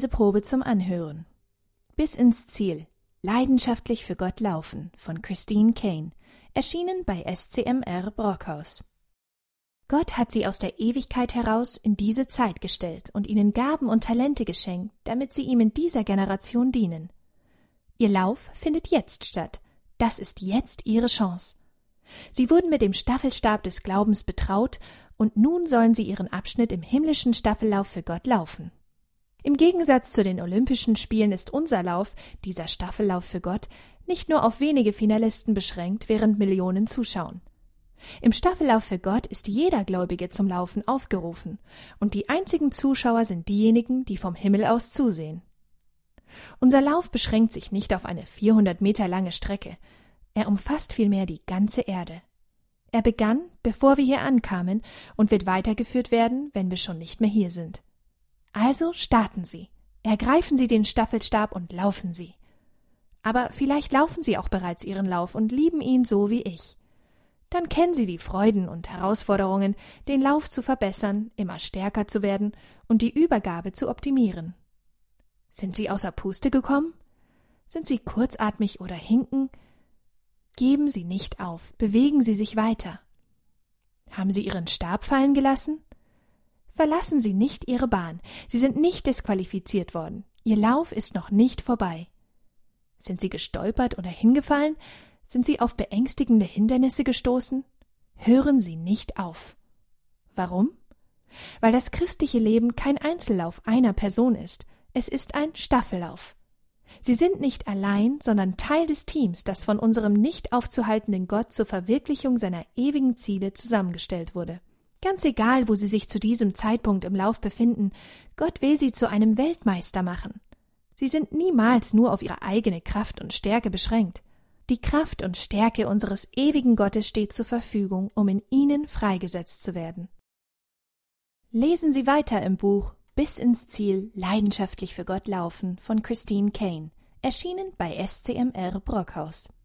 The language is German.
Leseprobe zum Anhören. Bis ins Ziel. Leidenschaftlich für Gott laufen von Christine Caine. Erschienen bei SCMR Brockhaus. Gott hat sie aus der Ewigkeit heraus in diese Zeit gestellt und ihnen Gaben und Talente geschenkt, damit sie ihm in dieser Generation dienen. Ihr Lauf findet jetzt statt. Das ist jetzt ihre Chance. Sie wurden mit dem Staffelstab des Glaubens betraut und nun sollen sie ihren Abschnitt im himmlischen Staffellauf für Gott laufen. Im Gegensatz zu den Olympischen Spielen ist unser Lauf, dieser Staffellauf für Gott, nicht nur auf wenige Finalisten beschränkt, während Millionen zuschauen. Im Staffellauf für Gott ist jeder Gläubige zum Laufen aufgerufen, und die einzigen Zuschauer sind diejenigen, die vom Himmel aus zusehen. Unser Lauf beschränkt sich nicht auf eine 400 Meter lange Strecke, er umfasst vielmehr die ganze Erde. Er begann, bevor wir hier ankamen, und wird weitergeführt werden, wenn wir schon nicht mehr hier sind. Also starten Sie, ergreifen Sie den Staffelstab und laufen Sie. Aber vielleicht laufen Sie auch bereits Ihren Lauf und lieben ihn so wie ich. Dann kennen Sie die Freuden und Herausforderungen, den Lauf zu verbessern, immer stärker zu werden und die Übergabe zu optimieren. Sind Sie außer Puste gekommen? Sind Sie kurzatmig oder hinken? Geben Sie nicht auf, bewegen Sie sich weiter. Haben Sie Ihren Stab fallen gelassen? Verlassen Sie nicht Ihre Bahn. Sie sind nicht disqualifiziert worden. Ihr Lauf ist noch nicht vorbei. Sind Sie gestolpert oder hingefallen? Sind Sie auf beängstigende Hindernisse gestoßen? Hören Sie nicht auf. Warum? Weil das christliche Leben kein Einzellauf einer Person ist. Es ist ein Staffellauf. Sie sind nicht allein, sondern Teil des Teams, das von unserem nicht aufzuhaltenden Gott zur Verwirklichung seiner ewigen Ziele zusammengestellt wurde. Ganz egal, wo Sie sich zu diesem Zeitpunkt im Lauf befinden, Gott will Sie zu einem Weltmeister machen. Sie sind niemals nur auf Ihre eigene Kraft und Stärke beschränkt. Die Kraft und Stärke unseres ewigen Gottes steht zur Verfügung, um in Ihnen freigesetzt zu werden. Lesen Sie weiter im Buch Bis ins Ziel, leidenschaftlich für Gott laufen von Christine Caine, erschienen bei SCMR Brockhaus.